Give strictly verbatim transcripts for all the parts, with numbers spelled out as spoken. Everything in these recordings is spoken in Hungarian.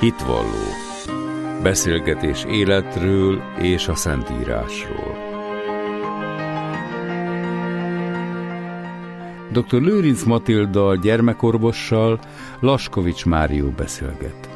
Hitvalló. Beszélgetés életről és a Szentírásról. doktor Lőrinc Matilda gyermekorvossal Laskovics Márió beszélget.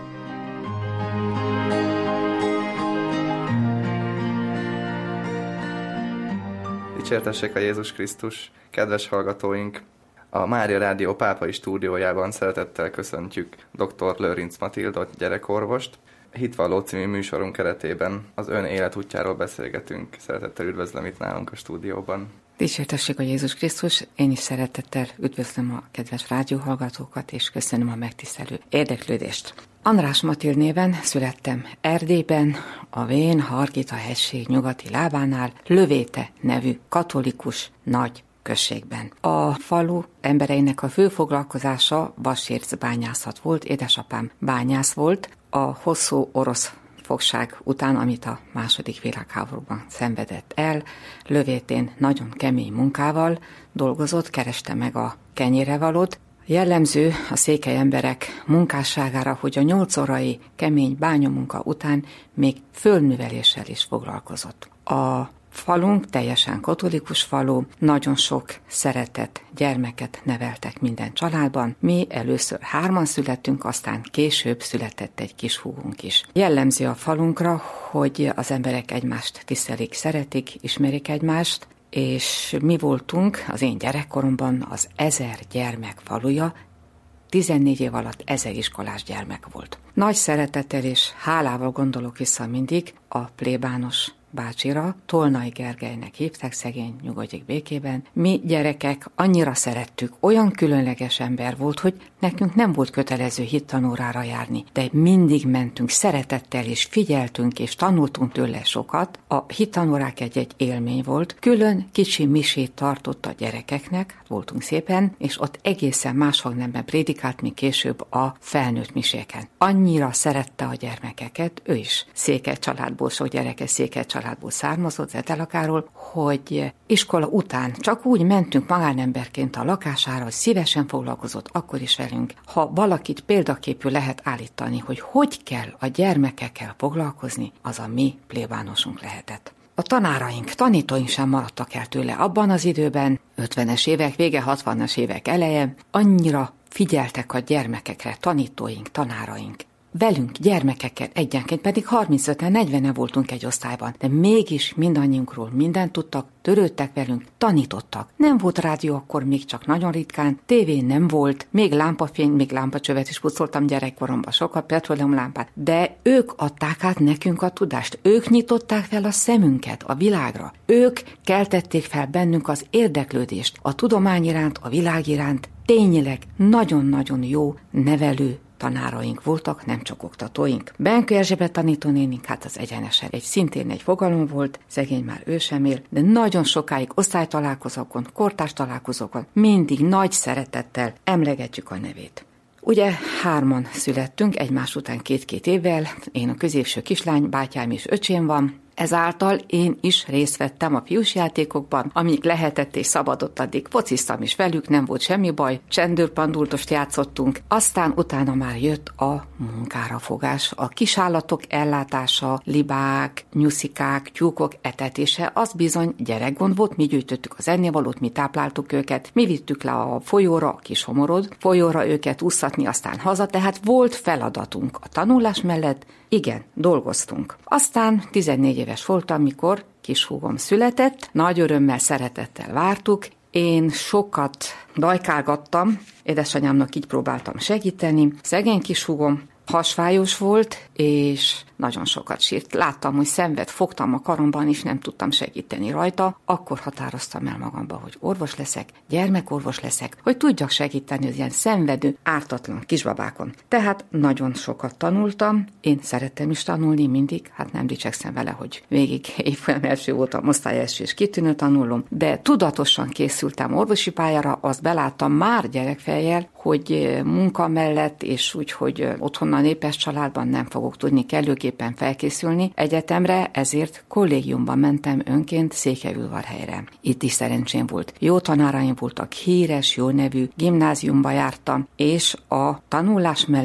Dicsértessék a Jézus Krisztus, kedves hallgatóink! A Mária Rádió pápai stúdiójában szeretettel köszöntjük doktor Lőrinc Matilda gyerekorvost. Hitvalló című műsorunk keretében az ön életútjáról beszélgetünk. Szeretettel üdvözlöm itt nálunk a stúdióban. Dicsértessék a Jézus Krisztus, én is szeretettel üdvözlöm a kedves rádióhallgatókat, és köszönöm a megtisztelő érdeklődést. András Matild néven születtem Erdélyben, a Vén Hargita hegység nyugati lábánál, Lövéte nevű katolikus nagy községben. A falu embereinek a fő foglalkozása vasércbányászat volt, édesapám bányász volt, a hosszú orosz fogság után, amit a második világháborúban szenvedett el, Lövétén nagyon kemény munkával dolgozott, kereste meg a kenyérevalót. Jellemző a székely emberek munkásságára, hogy a nyolc órai kemény bányamunka után még földműveléssel is foglalkozott. A falunk teljesen katolikus falu, nagyon sok szeretett gyermeket neveltek minden családban. Mi először hárman születtünk, aztán később született egy kis húgunk is. Jellemző a falunkra, hogy az emberek egymást tisztelik, szeretik, ismerik egymást, és mi voltunk az én gyerekkoromban az ezer gyermek faluja, tizennégy év alatt ezer iskolás gyermek volt. Nagy szeretettel és hálával gondolok vissza mindig a plébános bácsira, Tolnai Gergelynek hívták, szegény nyugodjék békében. Mi gyerekek annyira szerettük, olyan különleges ember volt, hogy nekünk nem volt kötelező hittanórára járni, de mindig mentünk szeretettel, és figyeltünk, és tanultunk tőle sokat. A hittanórák egy-egy élmény volt. Külön kicsi misét tartott a gyerekeknek, voltunk szépen, és ott egészen más hangnemben prédikált, mint később a felnőtt miséken. Annyira szerette a gyermekeket, ő is székely családból, sok gyereke székely családból származott, Zetelakáról, hogy iskola után csak úgy mentünk magánemberként a lakására, hogy szívesen foglalkozott akkor is velünk. Ha valakit példaképül lehet állítani, hogy hogy kell a gyermekekkel foglalkozni, az a mi plébánosunk lehetett. A tanáraink, tanítóink sem maradtak el tőle abban az időben, ötvenes évek vége, hatvanas évek eleje, annyira figyeltek a gyermekekre, tanítóink, tanáraink. Velünk, gyermekekkel egyenként, pedig harmincöten, negyvenen voltunk egy osztályban, de mégis mindannyiunkról mindent tudtak, törődtek velünk, tanítottak. Nem volt rádió akkor még csak nagyon ritkán, tévé nem volt, még lámpafény, még lámpacsövet is pucoltam gyerekkoromban, sokat petróleumlámpát, de ők adták át nekünk a tudást, ők nyitották fel a szemünket a világra, ők keltették fel bennünk az érdeklődést a tudomány iránt, a világ iránt. Tényleg nagyon-nagyon jó nevelő tanáraink voltak, nem csak oktatóink. Benkő Erzsébet tanítónénink, hát az egyenesen egy szintén egy fogalom volt, szegény már ő sem él, de nagyon sokáig osztálytalálkozókon, kortárs találkozókon mindig nagy szeretettel emlegetjük a nevét. Ugye hárman születtünk, egymás után két-két évvel, én a középső kislány, bátyám és öcsém van, ezáltal én is részt vettem a fiús játékokban, amíg lehetett és szabadott, addig fociztam is velük, nem volt semmi baj, csendőrpandultost játszottunk, aztán utána már jött a munkára fogás, a kisállatok ellátása, libák, nyuszikák, tyúkok etetése, az bizony gyerekgond volt, mi gyűjtöttük az ennivalót, mi tápláltuk őket, mi vittük le a folyóra, a kis homorod, folyóra őket úsztatni, aztán haza, tehát volt feladatunk a tanulás mellett. Igen, dolgoztunk. Aztán tizennégy éves voltam, mikor kishúgom született, nagy örömmel, szeretettel vártuk. Én sokat dajkálgattam, édesanyámnak így próbáltam segíteni. Szegény kishúgom hasfájós volt, és nagyon sokat sírt. Láttam, hogy szenved, fogtam a karomban, és nem tudtam segíteni rajta. Akkor határoztam el magamba, hogy orvos leszek, gyermekorvos leszek, hogy tudjak segíteni az ilyen szenvedő, ártatlan kisbabákon. Tehát nagyon sokat tanultam, én szerettem is tanulni mindig, hát nem dicsekszem vele, hogy végig évfolyam első voltam, osztályelső és kitűnő tanulom, de tudatosan készültem orvosi pályára, azt beláttam már gyerekfejjel, hogy munka mellett, és úgy, hogy otthon a népes családban nem fogok tudni kellőképpen felkészülni egyetemre, ezért kollégiumban mentem önként Székelyudvarhelyre. Itt is szerencsém volt. Jó tanáraim voltak, híres, jó nevű gimnáziumba jártam, és a tanulás mellett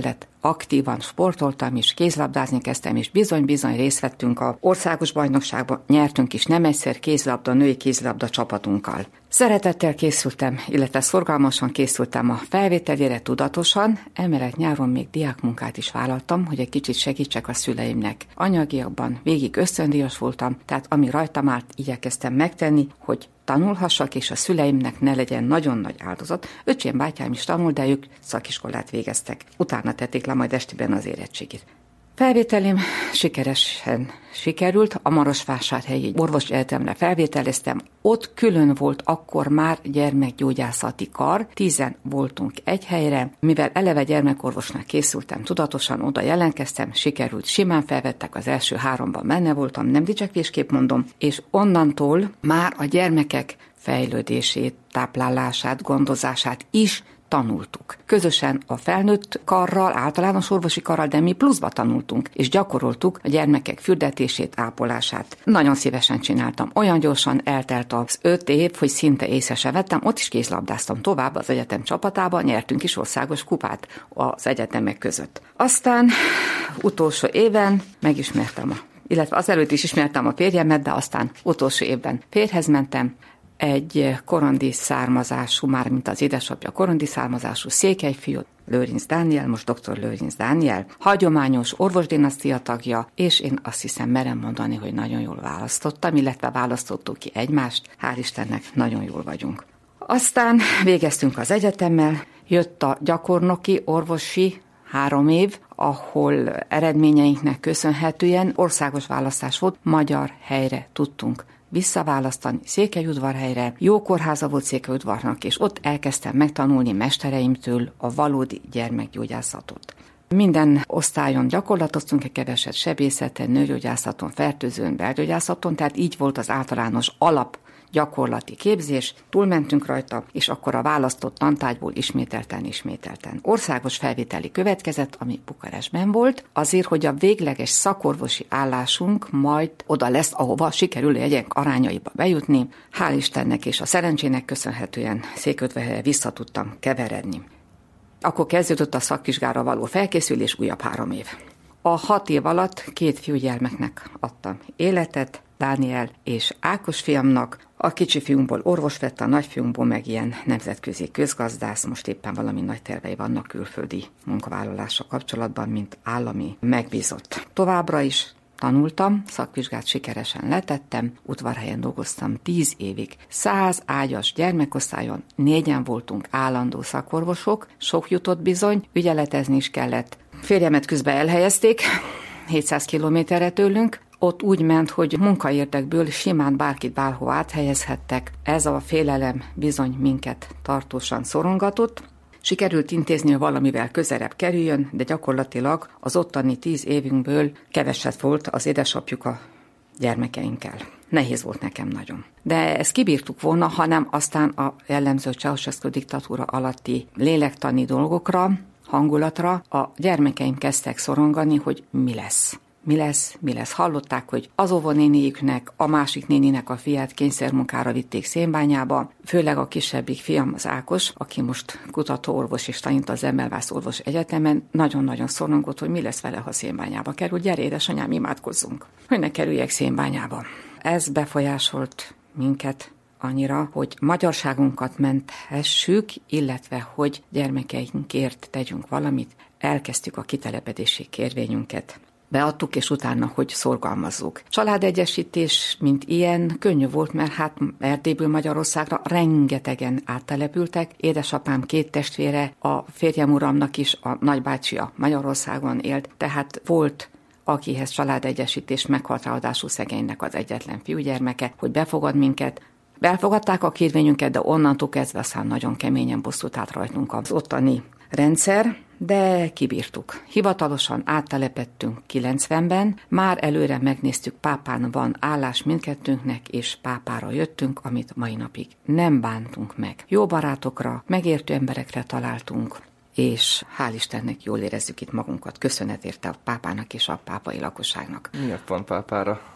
aktívan sportoltam is, kézlabdázni kezdtem, és bizony-bizony részt vettünk a országos bajnokságban, nyertünk is nem egyszer kézlabda, női kézlabda csapatunkkal. Szeretettel készültem, illetve szorgalmasan készültem a felvételére tudatosan, emellett nyáron még diákmunkát is vállaltam, hogy egy kicsit segítsek a szüleimnek. Anyagiakban végig ösztöndíjas voltam, tehát ami rajtam állt, igyekeztem megtenni, hogy tanulhassak, és a szüleimnek ne legyen nagyon nagy áldozat. Öcsém, bátyám is tanul, de ők szakiskolát végeztek. Utána tették le majd estiben az érettségit. Felvételém sikeresen sikerült, a Marosvásárhelyi Orvosi Egyetemre felvételeztem, ott külön volt akkor már gyermekgyógyászati kar, tízen voltunk egy helyre, mivel eleve gyermekorvosnak készültem, tudatosan oda jelentkeztem, sikerült, simán felvettek, az első háromban benne voltam, nem dicsekvésképp mondom, és onnantól már a gyermekek fejlődését, táplálását, gondozását is tanultuk. Közösen a felnőtt karral, általános orvosi karral, de mi pluszba tanultunk, és gyakoroltuk a gyermekek fürdetését, ápolását. Nagyon szívesen csináltam. Olyan gyorsan eltelt az öt év, hogy szinte észre se vettem, ott is kézlabdáztam tovább az egyetem csapatában, nyertünk is országos kupát az egyetemek között. Aztán utolsó éven megismertem, a, illetve azelőtt is ismertem a férjemet, de aztán utolsó évben férjhez mentem, egy korondi származású, már mint az édesapja korondi származású székelyfiú, Lőrinc Dániel, most doktor Lőrinc Dániel, hagyományos orvosdinasztia tagja, és én azt hiszem merem mondani, hogy nagyon jól választottam, illetve választottuk ki egymást, hál' Istennek nagyon jól vagyunk. Aztán végeztünk az egyetemmel, jött a gyakornoki, orvosi három év, ahol eredményeinknek köszönhetően országos választás volt, magyar helyre tudtunk visszaválasztani Székelyudvarhelyre. Jó kórháza volt Székelyudvarnak, és ott elkezdtem megtanulni mestereimtől a valódi gyermekgyógyászatot. Minden osztályon gyakorlatoztunk egy keveset, sebészeten, nőgyógyászaton, fertőzőn, belgyógyászaton, tehát így volt az általános alap gyakorlati képzés, túlmentünk rajta, és akkor a választott tantárgyból ismételten, ismételten. Országos felvételi következett, ami Bukarestben volt, azért, hogy a végleges szakorvosi állásunk majd oda lesz, ahova sikerül jegyek arányaiba bejutni. Hál' Istennek és a szerencsének köszönhetően Székelyudvarhelyre vissza tudtam keveredni. Akkor kezdődött a szakvizsgára való felkészülés, újabb három év. A hat év alatt két fiúgyermeknek adtam életet, Dániel és Ákos fiamnak. A kicsi fiunkból orvos lett, a nagyfiunkból meg ilyen nemzetközi közgazdász, most éppen valami nagy tervei vannak külföldi munkavállalása kapcsolatban, mint állami megbízott. Továbbra is tanultam, szakvizsgát sikeresen letettem, Udvarhelyen dolgoztam tíz évig. Száz ágyas gyermekosztályon, négyen voltunk állandó szakorvosok, sok jutott bizony, ügyeletezni is kellett. Férjemet közben elhelyezték, hétszáz kilométerre tőlünk, ott úgy ment, hogy munkaérdekből simán bárkit bárhol áthelyezhettek. Ez a félelem bizony minket tartósan szorongatott. Sikerült intézni, hogy valamivel közelebb kerüljön, de gyakorlatilag az ottani tíz évünkből keveset volt az édesapjuk a gyermekeinkkel. Nehéz volt nekem nagyon. De ezt kibírtuk volna, hanem aztán a jellemző Ceausescu diktatúra alatti lélektani dolgokra, hangulatra a gyermekeim kezdtek szorongani, hogy mi lesz. Mi lesz, mi lesz. Hallották, hogy az óvónéniüknek, a másik néninek a fiát kényszermunkára vitték Szénbányába, főleg a kisebbik fiam, az Ákos, aki most kutatóorvos és tanít az Emelvász Orvos Egyetemen, nagyon-nagyon szorongott, hogy mi lesz vele, ha Szénbányába kerül. Gyere, édesanyám, imádkozzunk, hogy ne kerüljek Szénbányába. Ez befolyásolt minket annyira, hogy magyarságunkat menthessük, illetve hogy gyermekeinkért tegyünk valamit. Elkezdtük a kitelepedési kérvényünket. Beadtuk, és utána, hogy szorgalmazzuk. Családegyesítés, mint ilyen, könnyű volt, mert hát Erdélyből Magyarországra rengetegen áttelepültek. Édesapám két testvére, a férjem uramnak is a nagybácsia Magyarországon élt, tehát volt, akihez családegyesítés, meghalt ráadásul szegénynek az egyetlen fiúgyermeke, hogy befogad minket. Belfogadták a kérvényünket, de onnantól kezdve aztán nagyon keményen bosszút állt rajtunk az ottani rendszer, de kibírtuk. Hivatalosan áttelepettünk kilencvenben, már előre megnéztük, Pápán van állás mindkettőnknek, és Pápára jöttünk, amit mai napig nem bántunk meg. Jó barátokra, megértő emberekre találtunk, és hál' Istennek jól érezzük itt magunkat. Köszönet érte a Pápának és a pápai lakosságnak. Miért pont Pápára?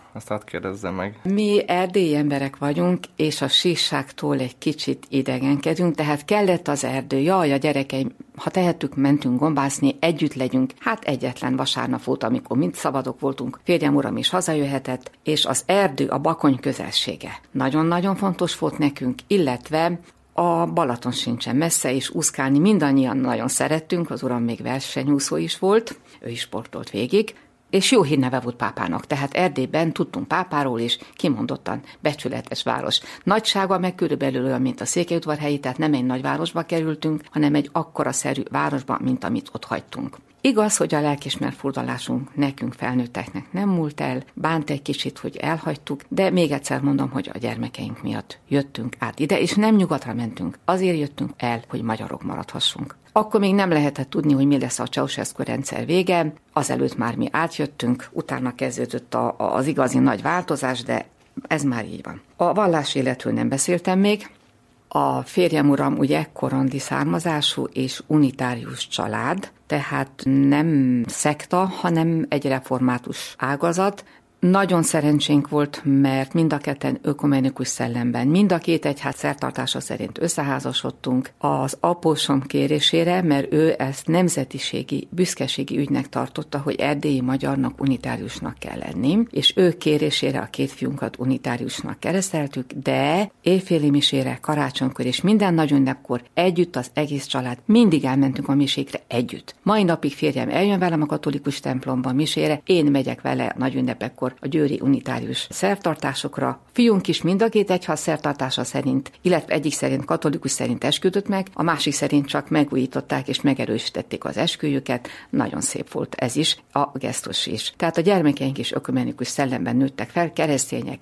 Azt hadd kérdezzem meg. Mi erdélyi emberek vagyunk, és a síkságtól egy kicsit idegenkedünk, tehát kellett az erdő. Jaj, a gyerekeim, ha tehettük, mentünk gombászni, együtt legyünk. Hát egyetlen vasárnap volt, amikor mind szabadok voltunk, férjem uram is hazajöhetett, és az erdő, a Bakony közelsége nagyon-nagyon fontos volt nekünk, illetve a Balaton sincsen messze, és úszkálni mindannyian nagyon szerettünk, az uram még versenyúszó is volt, ő is sportolt végig, és jó hírneve volt Pápának, tehát Erdélyben tudtunk Pápáról is, kimondottan becsületes város. Nagysága meg körülbelül olyan, mint a Székelyudvarhelyi, tehát nem egy nagyvárosba kerültünk, hanem egy akkora szerű városba, mint amit ott hagytunk. Igaz, hogy a lelkiismert furdalásunk nekünk felnőtteknek nem múlt el, bánt egy kicsit, hogy elhagytuk, de még egyszer mondom, hogy a gyermekeink miatt jöttünk át ide, és nem nyugatra mentünk. Azért jöttünk el, hogy magyarok maradhassunk. Akkor még nem lehetett tudni, hogy mi lesz a Ceausescu rendszer vége, azelőtt már mi átjöttünk, utána kezdődött a, a, az igazi nagy változás, de ez már így van. A vallás életről nem beszéltem még. A férjem uram ugye korandi származású és unitárius család, tehát nem szekta, hanem egy református ágazat. Nagyon szerencsénk volt, mert mind a ketten ökumenikus szellemben, mind a két egyház szertartása szerint összeházasodtunk az apósom kérésére, mert ő ezt nemzetiségi, büszkeségi ügynek tartotta, hogy erdélyi magyarnak unitáriusnak kell lenni, és ő kérésére a két fiunkat unitáriusnak kereszteltük, de évféli misére, karácsonykor és minden nagy ünnepkor együtt az egész család mindig elmentünk a misékre együtt. Mai napig férjem eljön velem a katolikus templomba misére, én megyek vele a nagy ünnepekkor a győri unitárius szertartásokra. Fiunk is mind a két egyház szertartása szerint, illetve egyik szerint katolikus szerint esküdött meg, a másik szerint csak megújították és megerősítették az esküjüket. Nagyon szép volt ez is, a gesztus is. Tehát a gyermekeink is ökumenikus szellemben nőttek fel, keresztények.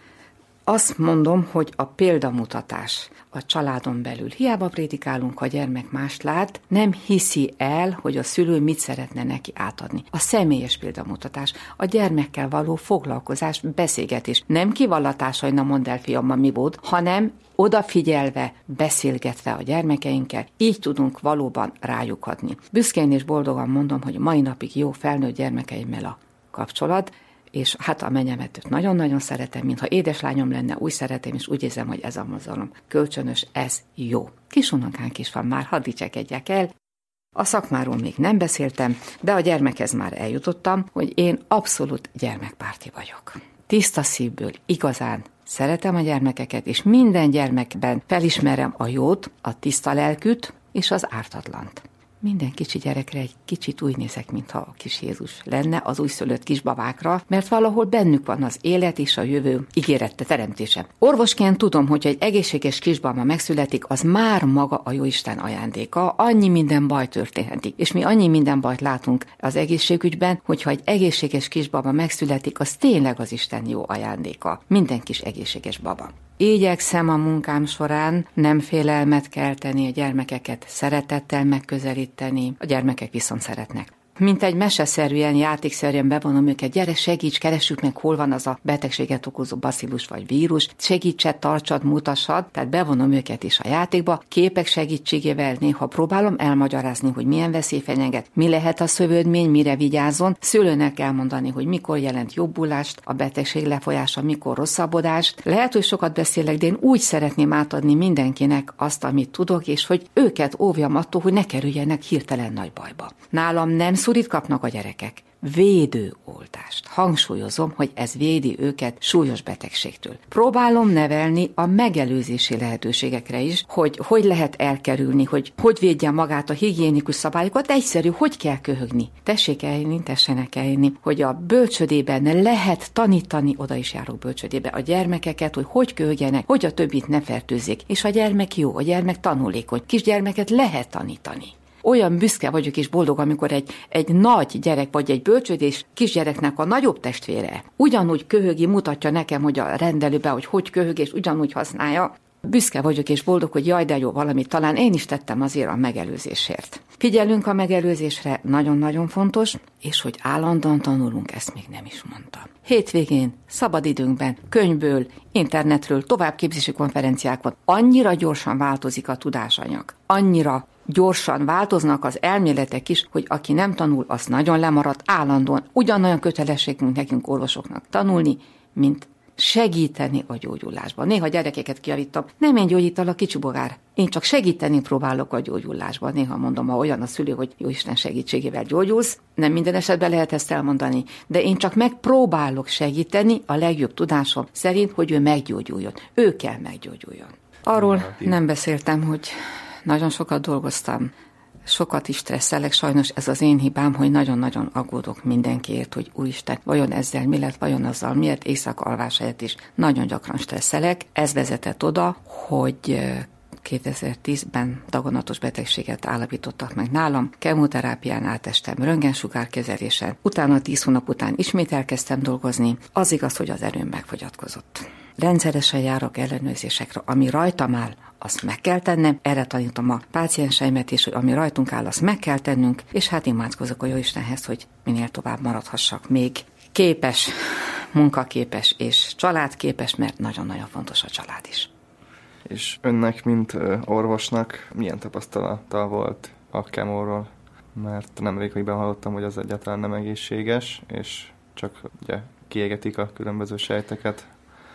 Azt mondom, hogy a példamutatás a családon belül. Hiába prédikálunk, ha a gyermek mást lát, nem hiszi el, hogy a szülő mit szeretne neki átadni. A személyes példamutatás, a gyermekkel való foglalkozás, beszélgetés. Nem kivallatás, hogy na mondd el, fiam, ma mi volt, hanem odafigyelve, beszélgetve a gyermekeinkkel, így tudunk valóban rájuk adni. Büszkén és boldogan mondom, hogy mai napig jó felnőtt gyermekeimmel a kapcsolat, és hát a menyemet nagyon-nagyon szeretem, mintha édeslányom lenne, úgy szeretem, és úgy érzem, hogy ez a mozgalom kölcsönös, ez jó. Kisunokánk is van már, hadd dicsekedjek el. A szakmáról még nem beszéltem, de a gyermekhez már eljutottam, hogy én abszolút gyermekpárti vagyok. Tiszta szívből, igazán szeretem a gyermekeket, és minden gyermekben felismerem a jót, a tiszta lelkűt és az ártatlant. Minden kicsi gyerekre egy kicsit úgy nézek, mintha a kis Jézus lenne az újszülött kisbabákra, mert valahol bennük van az élet és a jövő ígérette teremtése. Orvosként tudom, hogy egy egészséges kisbaba megszületik, az már maga a Jóisten ajándéka, annyi minden baj történhetik. És mi annyi minden bajt látunk az egészségügyben, hogyha egy egészséges kisbaba megszületik, az tényleg az Isten jó ajándéka. Minden kis egészséges baba. Igyekszem a munkám során nem félelmet kelteni, a gyermekeket szeretettel megközelíteni, a gyermekek viszont szeretnek. Mint egy meseszerűen, játékszerűen bevonom őket, gyere, segíts, keressük meg, hol van az a betegséget okozó bacillus vagy vírus, segítsed, tartsad, mutassad, tehát bevonom őket is a játékba, képek segítségével néha próbálom elmagyarázni, hogy milyen veszély fenyeget, mi lehet a szövődmény, mire vigyázzon, szülőnek elmondani, hogy mikor jelent jobbulást, a betegség lefolyása, mikor rosszabbodást. Lehet, hogy sokat beszélek, de én úgy szeretném átadni mindenkinek azt, amit tudok, és hogy őket óvjam attól, hogy ne kerüljenek hirtelen nagy bajba. Nálam nem szurit kapnak a gyerekek. Védőoltást. Hangsúlyozom, hogy ez védi őket súlyos betegségtől. Próbálom nevelni a megelőzési lehetőségekre is, hogy hogy lehet elkerülni, hogy hogy védje magát a higiénikus szabályokat. Egyszerű, hogy kell köhögni. Tessék eljönni, tessenek eljönni, hogy a bölcsödében lehet tanítani, oda is járok bölcsödébe, a gyermekeket, hogy hogy köhögjenek, hogy a többit ne fertőzzék. És a gyermek jó, a gyermek tanulékony. Kisgyermeket lehet tanítani. Olyan büszke vagyok és boldog, amikor egy, egy nagy gyerek vagy egy bölcsődés kisgyereknek a nagyobb testvére ugyanúgy köhögi, mutatja nekem, hogy a rendelőbe, hogy hogy köhög, és ugyanúgy használja. Büszke vagyok és boldog, hogy jaj, de jó, valamit talán én is tettem azért a megelőzésért. Figyelünk a megelőzésre, nagyon-nagyon fontos, és hogy állandóan tanulunk, ezt még nem is mondtam. Hétvégén, szabadidőnkben, könyvből, internetről, továbbképzési konferenciákon annyira gyorsan változik a tudásanyag, annyira gyorsan változnak az elméletek is, hogy aki nem tanul, az nagyon lemaradt állandóan. Ugyanolyan kötelességünk nekünk orvosoknak tanulni, mint segíteni a gyógyulásban. Néha gyerekeket kiavítom, nem én gyógyítalak, kicsi bogár. Én csak segíteni próbálok a gyógyulásban. Néha mondom, ha olyan a szülő, hogy jó Isten segítségével gyógyulsz, nem minden esetben lehet ezt elmondani, de én csak megpróbálok segíteni a legjobb tudásom szerint, hogy ő meggyógyuljon. Ő kell meggyógyuljon. Arról nem beszéltem, hogy nagyon sokat dolgoztam, sokat is stresszelek, sajnos ez az én hibám, hogy nagyon-nagyon aggódok mindenkiért, hogy úristen, vajon ezzel mi lett, vajon azzal miért, éjszaka alvás helyett is nagyon gyakran stresszelek. Ez vezetett oda, hogy kétezer-tízben daganatos betegséget állapítottak meg nálam, kemoterápián átestem, röntgensugárkezelésen, utána tíz hónap után ismét elkezdtem dolgozni, az igaz, hogy az erőm megfogyatkozott. Rendszeresen járok ellenőrzésekre, ami rajtam áll, azt meg kell tennem, erre tanítom a pácienseimet is, hogy ami rajtunk áll, azt meg kell tennünk, és hát imádkozok a Jóistenhez, hogy minél tovább maradhassak még képes, munkaképes és családképes, mert nagyon-nagyon fontos a család is. És önnek, mint orvosnak milyen tapasztalata volt a kemóról? Mert nemrégiben hallottam, hogy az egyáltalán nem egészséges, és csak ugye kiégetik a különböző sejteket.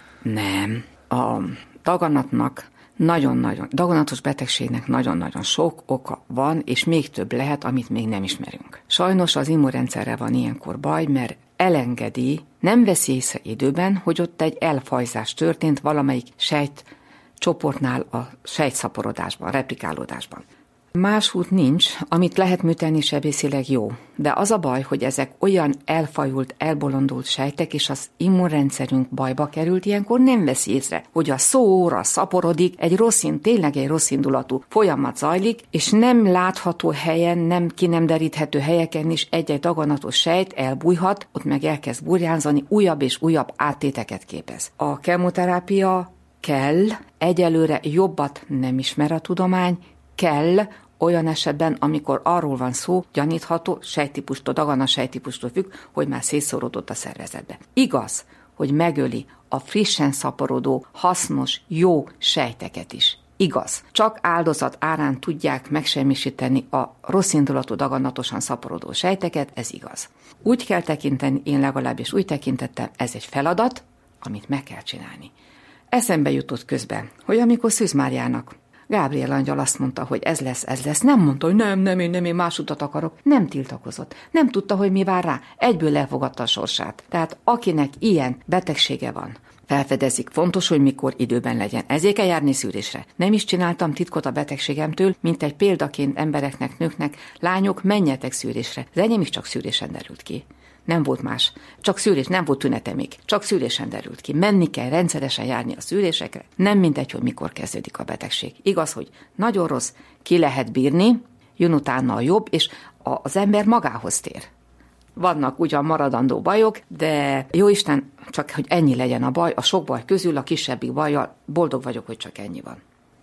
Nem. A daganatnak nagyon-nagyon, daganatos betegségnek nagyon-nagyon sok oka van, és még több lehet, amit még nem ismerünk. Sajnos az immunrendszerrel van ilyenkor baj, mert elengedi, nem veszi észre időben, hogy ott egy elfajzás történt valamelyik sejt csoportnál a sejtszaporodásban, replikálódásban. Más út nincs, amit lehet műteni sebészileg jó, de az a baj, hogy ezek olyan elfajult, elbolondult sejtek, és az immunrendszerünk bajba került, ilyenkor nem veszi észre, hogy a szóra szaporodik, egy rossz, tényleg egy rossz indulatú folyamat zajlik, és nem látható helyen, nem ki nem deríthető helyeken is egy-egy daganatos sejt elbújhat, ott meg elkezd burjánzani, újabb és újabb áttéteket képez. A kemoterápia kell, egyelőre jobbat nem ismer a tudomány, kell olyan esetben, amikor arról van szó, gyanítható, sejttípustól, daganat sejttípustól függ, hogy már szétszóródott a szervezetbe. Igaz, hogy megöli a frissen szaporodó, hasznos, jó sejteket is. Igaz, csak áldozat árán tudják megsemmisíteni a rossz indulatú, daganatosan szaporodó sejteket, ez igaz. Úgy kell tekinteni, én legalábbis úgy tekintettem, ez egy feladat, amit meg kell csinálni. Eszembe jutott közben, hogy amikor Szűz Máriának Gábriel angyal azt mondta, hogy ez lesz, ez lesz. Nem mondta, hogy nem, nem, én nem, én más utat akarok. Nem tiltakozott. Nem tudta, hogy mi vár rá. Egyből elfogadta a sorsát. Tehát akinek ilyen betegsége van, felfedezik, fontos, hogy mikor időben legyen. Ezért kell járni szűrésre. Nem is csináltam titkot a betegségemtől, mint egy példaként embereknek, nőknek, lányok, menjetek szűrésre. Az enyém is csak szűrésen derült ki. Nem volt más. Csak szűrés, nem volt tünete még. Csak szűrésen derült ki. Menni kell rendszeresen járni a szűrésekre. Nem mindegy, hogy mikor kezdődik a betegség. Igaz, hogy nagyon rossz, ki lehet bírni, jön utána a jobb, és az ember magához tér. Vannak ugyan maradandó bajok, de jóisten, csak hogy ennyi legyen a baj, a sok baj közül a kisebbik bajjal boldog vagyok, hogy csak ennyi van.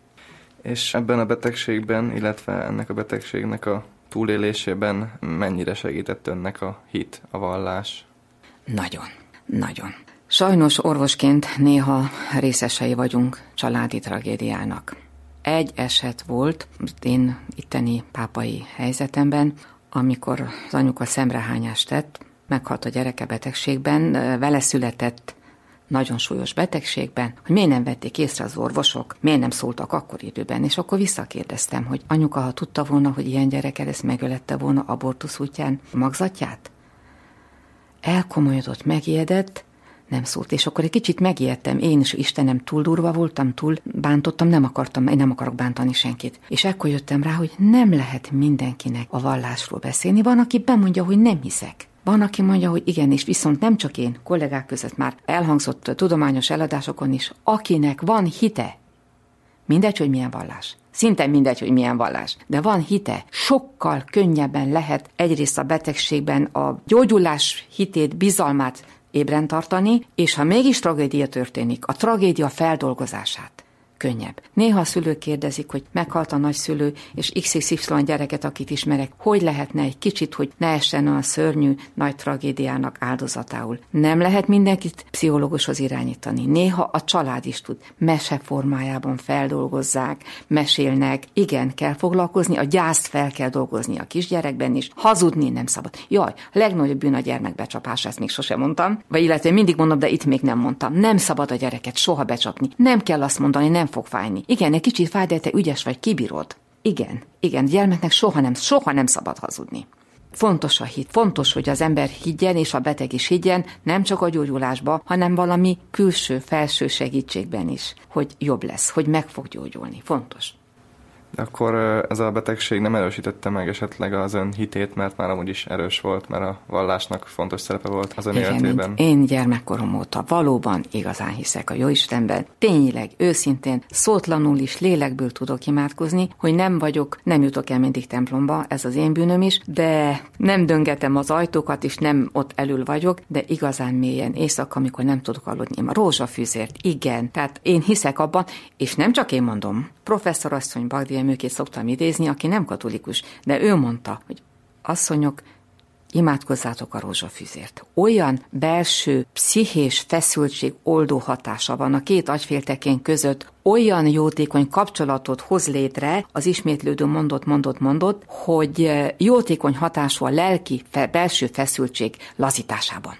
És ebben a betegségben, illetve ennek a betegségnek a túlélésében mennyire segített önnek a hit, a vallás? Nagyon, nagyon. Sajnos orvosként néha részesei vagyunk családi tragédiának. Egy eset volt én itteni pápai helyzetemben, amikor az anyuka szemrehányást tett, meghalt a gyereke betegségben, vele született nagyon súlyos betegségben, hogy miért nem vették észre az orvosok, miért nem szóltak akkor időben, és akkor visszakérdeztem, hogy anyuka, ha tudta volna, hogy ilyen gyereke lesz, megölette volna abortusz útján magzatját? Elkomolyodott, megijedett, nem szólt, és akkor egy kicsit megijedtem, én is, Istenem, túl durva voltam, túl bántottam, nem akartam, én nem akarok bántani senkit. És ekkor jöttem rá, hogy nem lehet mindenkinek a vallásról beszélni, van, aki bemondja, hogy nem hiszek. Van, aki mondja, hogy igen, és viszont nem csak én, kollégák között már elhangzott tudományos eladásokon is, akinek van hite, mindegy, hogy milyen vallás, szinte mindegy, hogy milyen vallás, de van hite, sokkal könnyebben lehet egyrészt a betegségben a gyógyulás hitét, bizalmát ébren tartani, és ha mégis tragédia történik, a tragédia feldolgozását könnyebb. Néha a szülők kérdezik, hogy meghalt a nagyszülő, és iksz iksz ipszilon gyereket, akit ismerek, hogy lehetne egy kicsit, hogy ne essen a szörnyű nagy tragédiának áldozatául. Nem lehet mindenkit pszichológushoz irányítani. Néha a család is tud. Mese formájában feldolgozzák, mesélnek. Igen, kell foglalkozni, a gyászt fel kell dolgozni a kisgyerekben is. Hazudni nem szabad. Jaj, a legnagyobb bűn a gyermekbecsapás, ezt még sosem mondtam. Vagy illetve mindig mondom, de itt még nem mondtam. Nem szabad a gyereket soha becsapni. Nem kell azt mondani, nem fog fájni. Igen, egy kicsit fáj, de te ügyes vagy, kibírod. Igen, igen, gyermeknek soha nem, soha nem szabad hazudni. Fontos a hit, fontos, hogy az ember higgyen, és a beteg is higgyen, nem csak a gyógyulásba, hanem valami külső, felső segítségben is, hogy jobb lesz, hogy meg fog gyógyulni. Fontos. De akkor ez a betegség nem erősítette meg esetleg az ön hitét, mert már amúgy is erős volt, mert a vallásnak fontos szerepe volt az ön Igen, életében. Én gyermekkorom óta valóban igazán hiszek a Jóistenben. Tényleg, őszintén, szótlanul is lélekből tudok imádkozni, hogy nem vagyok, nem jutok el mindig templomba, ez az én bűnöm is, de nem döngetem az ajtókat, és nem ott elül vagyok, de igazán mélyen éjszaka, amikor nem tudok aludni. A rózsafűzért, igen, tehát én hiszek abban, és nem csak én mondom. Professzor asszony Bagdi Emőkét szoktam idézni, aki nem katolikus, de ő mondta, hogy asszonyok, imádkozzátok a rózsafűzért. Olyan belső, pszichés feszültség oldó hatása van a két agyféltekén között, olyan jótékony kapcsolatot hoz létre az ismétlődő mondott-mondott-mondott, hogy jótékony hatású a lelki, fe, belső feszültség lazításában.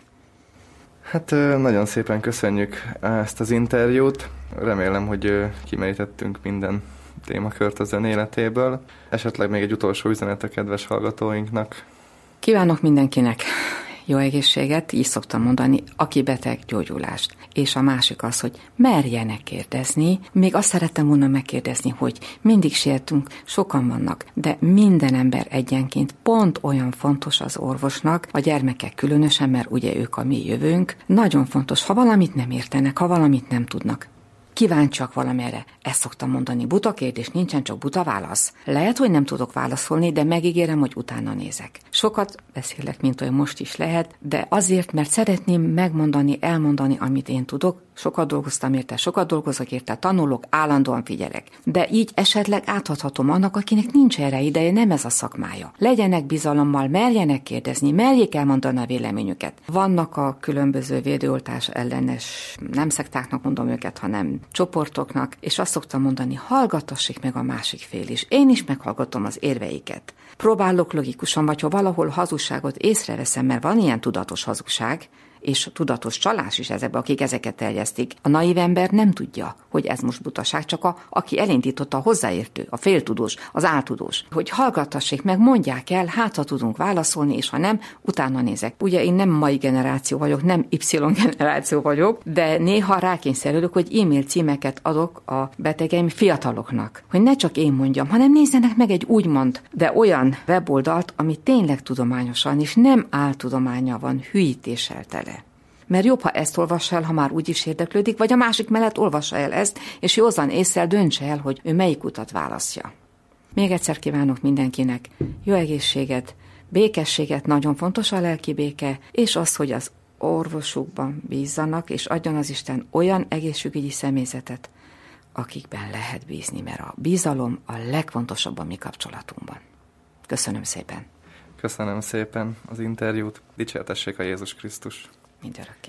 Hát nagyon szépen köszönjük ezt az interjút. Remélem, hogy kimerítettünk minden témakört az ön életéből. Esetleg még egy utolsó üzenet a kedves hallgatóinknak. Kívánok mindenkinek jó egészséget, így szoktam mondani, aki beteg, gyógyulást. És a másik az, hogy merjenek kérdezni. Még azt szerettem volna megkérdezni, hogy mindig sértünk, sokan vannak, de minden ember egyenként pont olyan fontos az orvosnak, a gyermekek különösen, mert ugye ők a mi jövőnk. Nagyon fontos, ha valamit nem értenek, ha valamit nem tudnak. Kíváncsiak valamire. Ezt szoktam mondani, buta kérdés, nincsen, csak buta válasz. Lehet, hogy nem tudok válaszolni, de megígérem, hogy utána nézek. Sokat beszélek, mint olyan most is lehet, de azért, mert szeretném megmondani, elmondani, amit én tudok. Sokat dolgoztam érte, sokat dolgozok érte, tanulok, állandóan figyelek. De így esetleg átadhatom annak, akinek nincs erre ideje, nem ez a szakmája. Legyenek bizalommal, merjenek kérdezni, merjék elmondani a véleményüket. Vannak a különböző védőoltás ellenes, nem szektáknak mondom őket, hanem csoportoknak, és azt szoktam mondani, hallgatassék meg a másik fél is. Én is meghallgatom az érveiket. Próbálok logikusan, vagy ha valahol hazugságot észreveszem, mert van ilyen tudatos hazugság, és tudatos csalás is ezekben, akik ezeket terjesztik. A naív ember nem tudja, hogy ez most butaság, csak a, aki elindította a hozzáértő, a féltudós, az áltudós. Hogy hallgatassék meg, mondják el, hát ha tudunk válaszolni, és ha nem, utána nézek. Ugye én nem mai generáció vagyok, nem Y generáció vagyok, de néha rákényszerülök, hogy e-mail címeket adok a betegeim fiataloknak. Hogy ne csak én mondjam, hanem nézzenek meg egy úgymond, de olyan weboldalt, ami tényleg tudományosan, és nem áltudománya van, hülyítéssel tele. Mert jobb, ha ezt olvassa el, ha már úgyis érdeklődik, vagy a másik mellett olvassa el ezt, és józan ésszel döntse el, hogy ő melyik utat választja. Még egyszer kívánok mindenkinek jó egészséget, békességet, nagyon fontos a lelki béke, és az, hogy az orvosukban bízzanak, és adjon az Isten olyan egészségügyi személyzetet, akikben lehet bízni, mert a bizalom a legfontosabb a mi kapcsolatunkban. Köszönöm szépen. Köszönöm szépen az interjút. Dicsértessék a Jézus Krisztus. Mindörökké.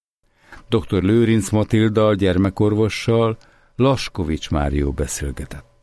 doktor Lőrinc Matilda gyermekorvossal Laskovics Márió beszélgetett.